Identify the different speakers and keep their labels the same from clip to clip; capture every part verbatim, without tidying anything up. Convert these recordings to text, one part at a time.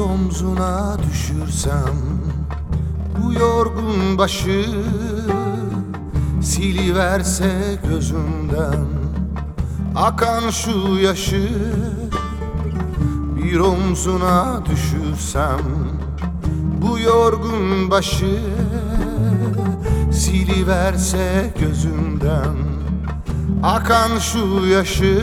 Speaker 1: omzuna düşürsem bu yorgun başı, siliverse gözümden akan şu yaşı. Bir omzuna düşürsem bu yorgun başı, siliverse gözümden akan şu yaşı.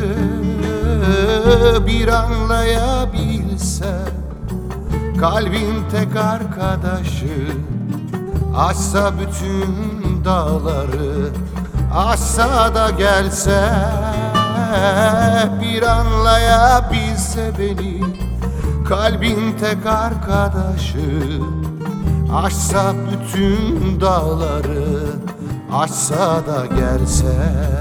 Speaker 1: Bir anlayabilse kalbin tek arkadaşı, aşsa bütün dağları, aşsa da gelse. Bir anlayabilse beni kalbin tek arkadaşı, aşsa bütün dağları, aşsa da gelse.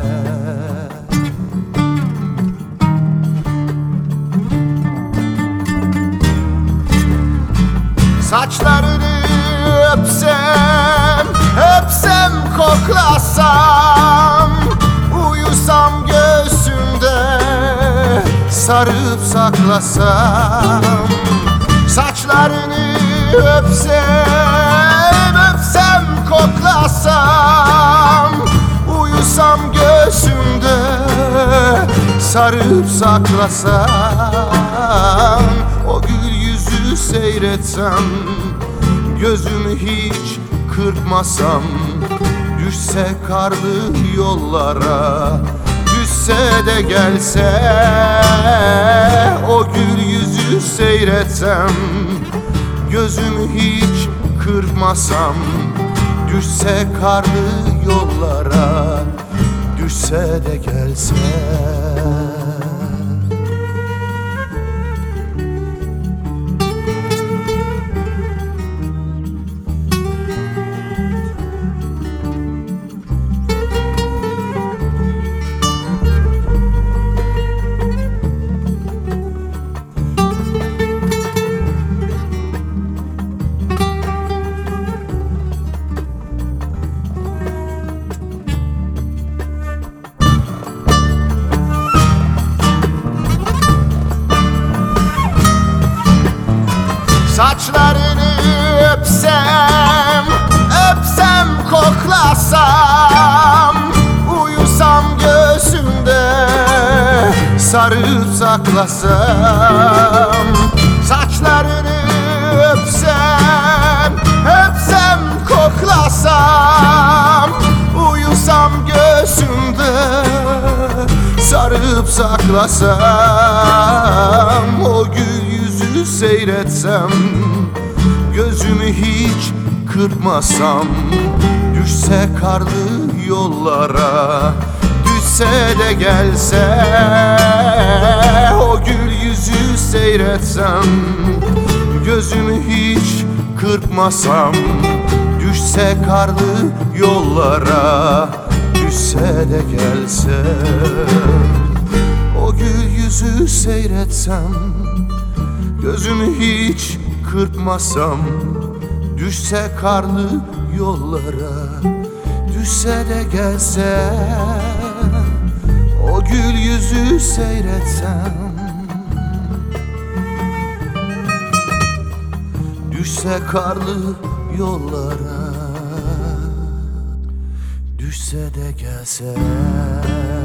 Speaker 1: Saçlarını öpsem, öpsem koklasam, uyusam göğsümde sarıp saklasam. Saçlarını öpsem, öpsem koklasam, uyusam göğsümde sarıp saklasam. O gül yüzü seyretsem, gözümü hiç kırpmasam, düşse karlı yollara, düşse de gelse. O gül yüzü seyretsem, gözümü hiç kırpmasam, düşse karlı yollara, düşse de gelse. Saçlarını öpsem, öpsem koklasam, uyusam göğsümde sarıp saklasam. Saçlarını öpsem, öpsem koklasam, uyusam göğsümde sarıp saklasam. O gül yüzü seyretsem, gözümü hiç kırpmasam, düşse karlı yollara, düşse de gelse. O gül yüzü seyretsem, gözümü hiç kırpmasam, düşse karlı yollara, düşse de gelse. O gül yüzü seyretsem, gözümü hiç kırpmasam, düşse karlı yollara, düşse de gelse. O gül yüzü seyretsem, düşse karlı yollara, düşse de gelse.